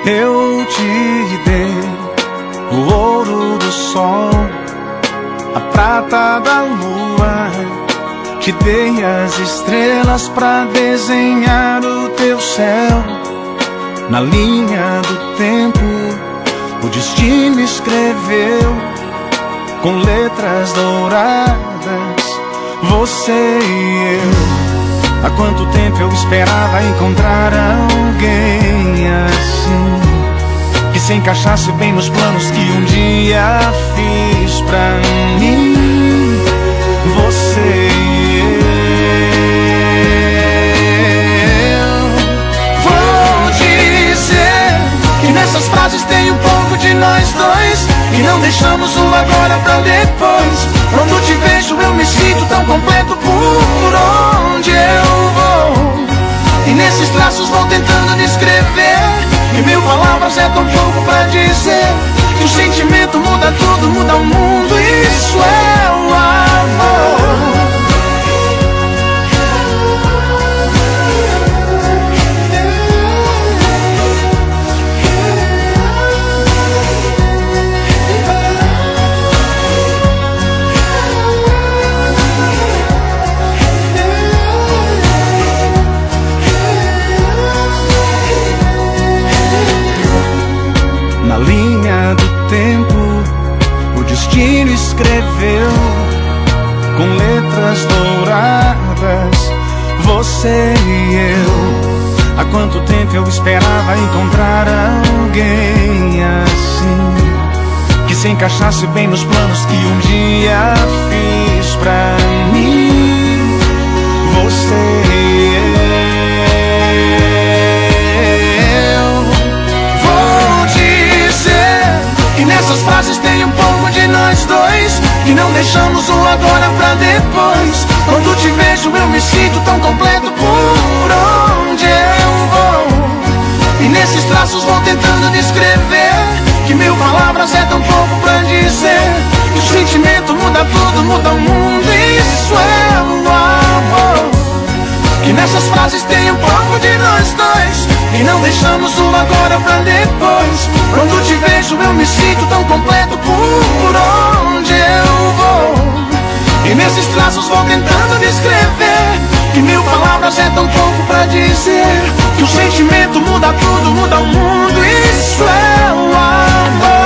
Eu te dei o ouro do sol, a prata da lua, te dei as estrelas pra desenhar o teu céu. Na linha do tempo, o destino escreveu com letras douradas, você e eu. Há quanto tempo eu esperava encontrar alguém assim, que se encaixasse bem nos planos que um dia fiz pra mim. Você e eu. Vou dizer que nessas frases tem um pouco de nós dois, e não deixamos o agora pra depois. Quando te vejo eu me sinto tão completo por onde eu vou, e nesses traços vou tentando descrever, e mil palavras é tão pouco pra dizer que o sentimento muda tudo, muda o mundo. Isso é o amor. Na linha do tempo, o destino escreveu com letras douradas, você e eu. Há quanto tempo eu esperava encontrar alguém assim, que se encaixasse bem nos planos que um dia fiz pra mim. Você e eu. E nessas frases tem um pouco de nós dois, que não deixamos o agora pra depois. Quando te vejo eu me sinto tão completo por onde eu vou, e nesses traços vou tentando descrever, que mil palavras é tão pouco pra dizer que o sentimento muda tudo, muda o mundo. Isso é o amor. Que nessas frases tem um pouco de nós dois, e não deixamos o agora pra depois. Quando te vejo eu me sinto tão completo por onde eu vou, e nesses traços vou tentando descrever, que mil palavras é tão pouco pra dizer que o sentimento muda tudo, muda o mundo. Isso é o amor.